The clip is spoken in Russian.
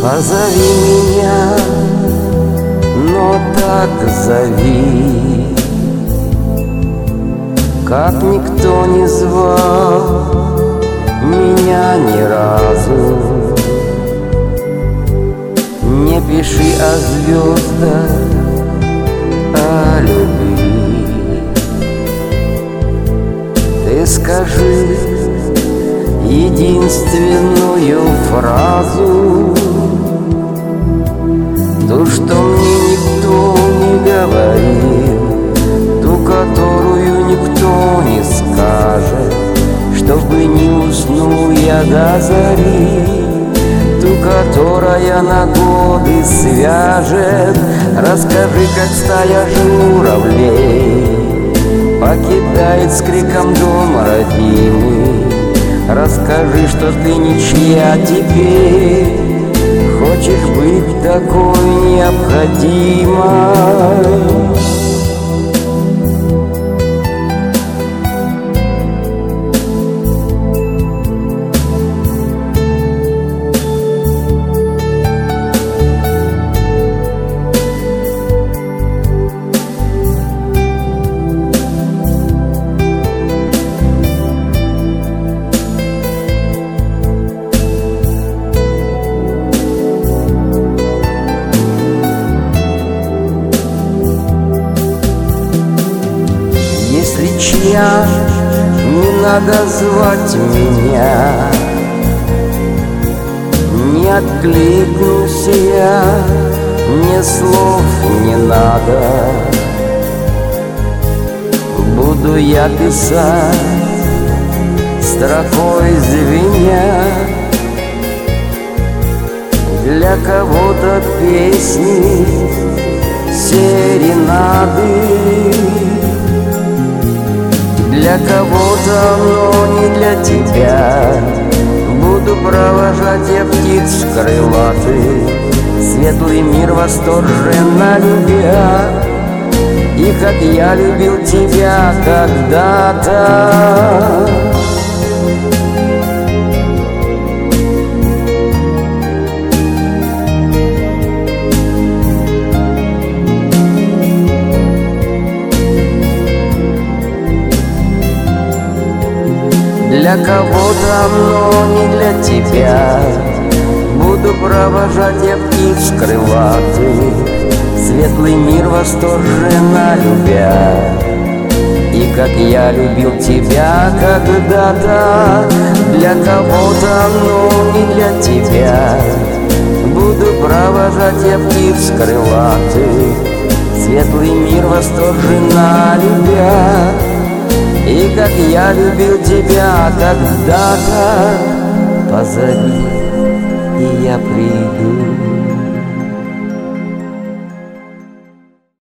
Позови меня, но так зови, как никто не звал меня ни разу. Не пиши о звездах, о любви. Ты скажи единственную фразу, ту, что мне никто не говорил, ту, которую никто не скажет, чтобы не уснул я до зари, ту, которая на годы свяжет. Расскажи, как стая журавлей покидает с криком дом родимый. Расскажи, что ты ничья теперь, хочешь быть такой необходимой. Если чья, не надо звать меня, не откликнусь я, мне слов не надо. Буду я писать строкой звеня, для кого-то песни, серенады, для кого-то, но не для тебя. Буду провожать я птиц крылатых, светлый мир восторженно любя, и как я любил тебя когда-то. Для кого-то, но не для тебя. Буду провожать я птиц крылатых, светлый мир восторженно любя, и как я любил тебя когда-то. Для кого-то, но не для тебя. Буду провожать я птиц крылатых, светлый мир восторженно любя, и как я любил тебя когда-то. Позови, и я приду.